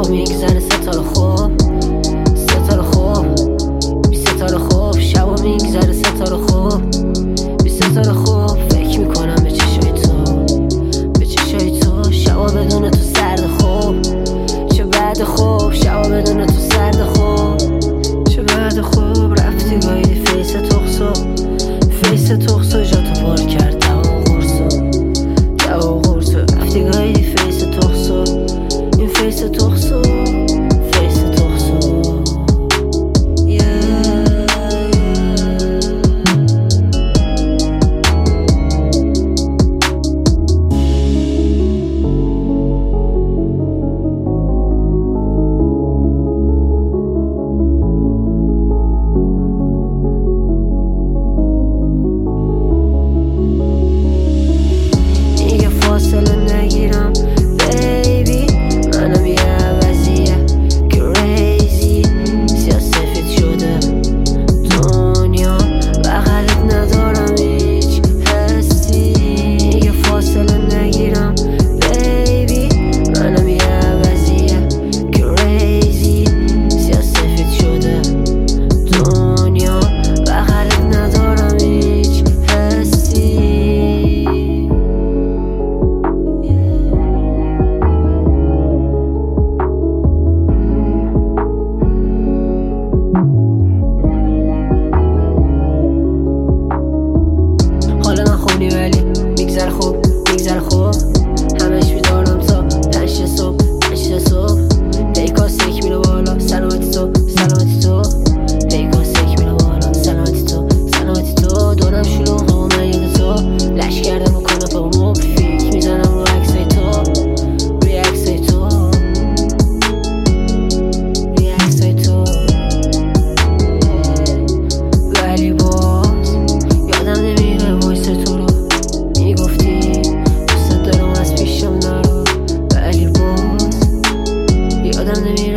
شب میگذره ستاره خوب، ستاره خوب، بی ستاره خوب. شب میگذره ستاره خوب، بی ستاره خوب. فکر میکنم به چشای تو، به چشای تو. شب بدون تو سرد خوب، چه بعد خوب. شب بدون تو سرد خوب، چه بعد خوب. رفتی گایدی فیس تخصو، فیس تخصو. جاتو پر کرد دوا غرصو، دوا غرصو. رفتی گایدی فیس تخصو، این فیس تخصو، فیس تخصو. فاصله نگیرم بیبی، منم یه عوضیه کریزی. سیاسفید شده دنیا، بغلت ندارم هیچ حسی. یه فاصله نگیرم بیبی، منم یه عوضیه کریزی. سیاسفید شده دنیا، بغلت ندارم هیچ حسی. حالا نخونی ولی میگذره خوب، میگذره خوب. همش بیدارم تا 5 صبح، 5 صبح. پیکاس یک میره بالا، سلامتی تو، سلامتی تو. پیکاس یک میره بالا، سلامتی تو، سلامتی تو. دورم شلوغه و من یاد تو، لش کردم و کنه با موب. فیک میزنم رو عکسای تو، روی عکسای تو، روی عکسای تو. ولی باز یادم نمیره وایس تو رو، میگفتی دوست دارم از پیشم نرو. ولی باز یادم نمیره